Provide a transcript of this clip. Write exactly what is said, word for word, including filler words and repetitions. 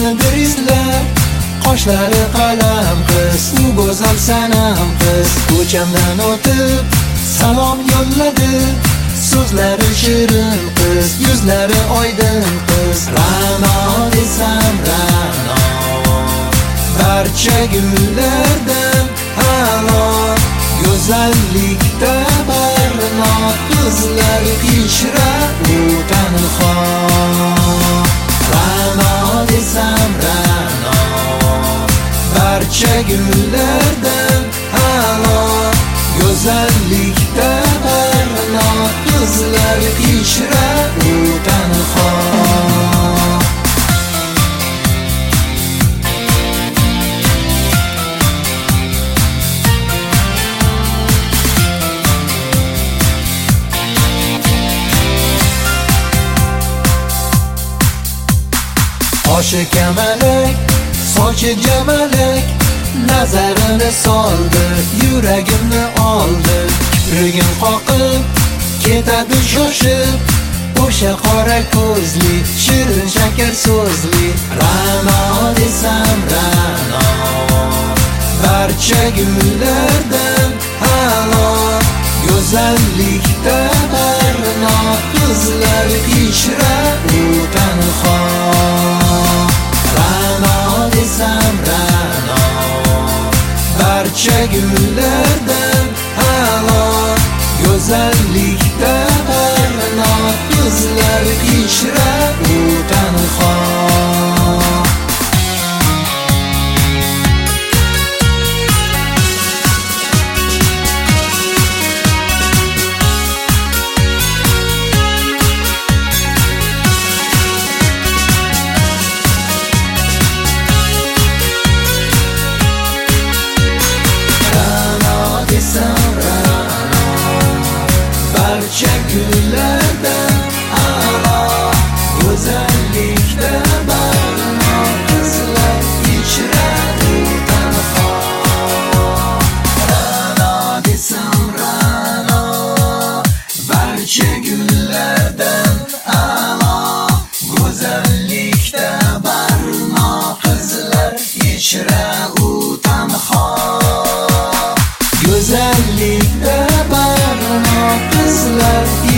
Qiznidir izlab, qoshlari qalam qiz, u go'zal sanam qiz. Ko'chamdan o'tib salom yo'lladi, so'zlari shirin qiz, yuzlari oydin qiz. Ra'no desam Ra'no, barcha gullardan a'lo, go'zallikda barno, qizlar ichra u tanho. Ra'no desam Ra'no, barcha gullardan a'lo, go'zallikda barno, qizlar ichra u tanho. Qoshi kamalak, sochi jamalak, nazarini soldi, yuragimni oldi. Kiprigim qoqib, ketadi shoshib, o'sha qora ko'zli, shirin shakar so'zli. Ra'no desam Ra'no, barcha gullardan a'lo, go'zallikda barno, qizlar ichra u tanho. Ra'no desam Ra'no, barcha gullardan a'lo, go'zallikda barno, qizlar ichra u tanho. Barcha gullardan a'lo, go'zallikda barno, qizlar ichra u tanho. Ra'no desam Ra'no, barcha gullardan a'lo, go'zallikda barno, qizlar ichra u tanho. Go'zallikda barno, qizlar